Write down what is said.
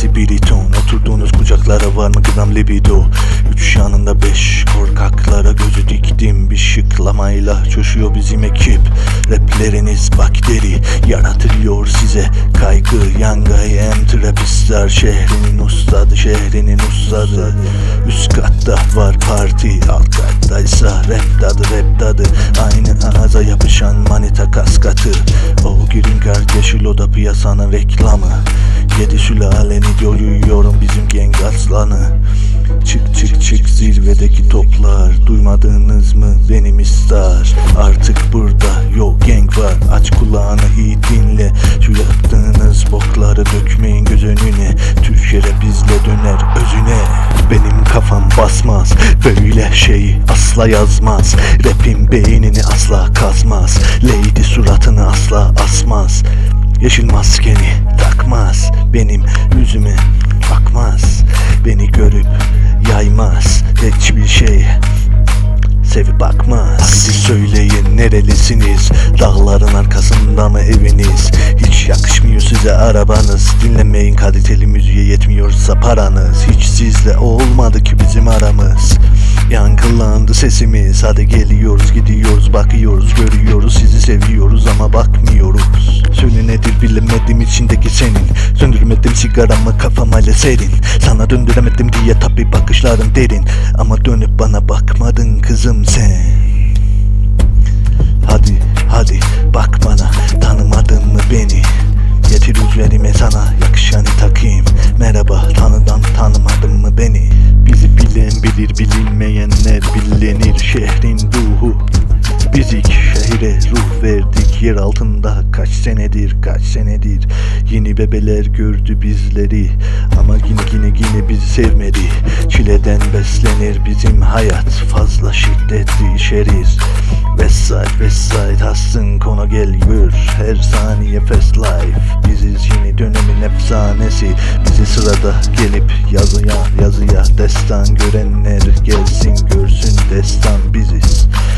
hepsi biriton. Oturduğunuz kucaklara var mı gram libido? Üç yanında beş korkaklara gözü diktim. Bir şıklamayla coşuyor bizim ekip. Rapleriniz bakteri yaratıyor size kaygı. Yangayem trapistler şehrinin ustadı, şehrinin ustadı. Üst katta var parti, alt kattaysa rap tadı. Aynı ağza yapışan manita kaskatı. O girin kardeşi o da piyasanın reklamı. Yedi sülaleni doyuyorum bizim gang aslanı. Çık zirvedeki toplar. Duymadınız mı benim istar? Artık burada yok gang var. Aç kulağını iyi dinle. Şu yaptığınız bokları dökmeyin göz önüne. Türkiye bizle döner özüne. Benim kafam basmaz böyle şeyi asla yazmaz. Rapim beynini asla kazmaz. Lady suratını asla asmaz. Yeşil maskeni takmaz. Benim yüzüme bakmaz. Beni görüp yaymaz. Hiçbir şey sevip bakmaz. Hadi söyleyin nerelisiniz? Dağların arkasında mı eviniz? Hiç yakışmıyor size arabanız. Dinlemeyin kaliteli müziğe yetmiyorsa paranız. Hiç sizle olmadı ki bizim aramız. Yankılandı sesimiz. Hadi geliyoruz gidiyoruz bakıyoruz görüyoruz. Sizi seviyoruz ama bakmıyoruz. Söyle nedir bilemedim içindeki senin. Söndürmedim sigaramı kafam hala serin. Sana döndüremedim diye tabi bakışların derin. Ama dönüp bana bakmadın kızım sen. Hadi bak bana, tanımadın mı beni? Getir üzerime sana yakışanı takayım. Merhaba tanımadın mı beni? Bizi bilen bilir, bilinmeyenler bilinir. Şehrin ruhu bizik, şehre ruh verdik. Yer altında kaç senedir yeni bebeler gördü bizleri. Ama yine bizi sevmedi. Çileden beslenir bizim hayat, fazla şiddetli içeriz. Westside hassın konu geliyor. Her saniye fast life. Biziz yeni dönemin efsanesi. Bizi sırada gelip yazıya destan görenler gelsin görsün destan biziz.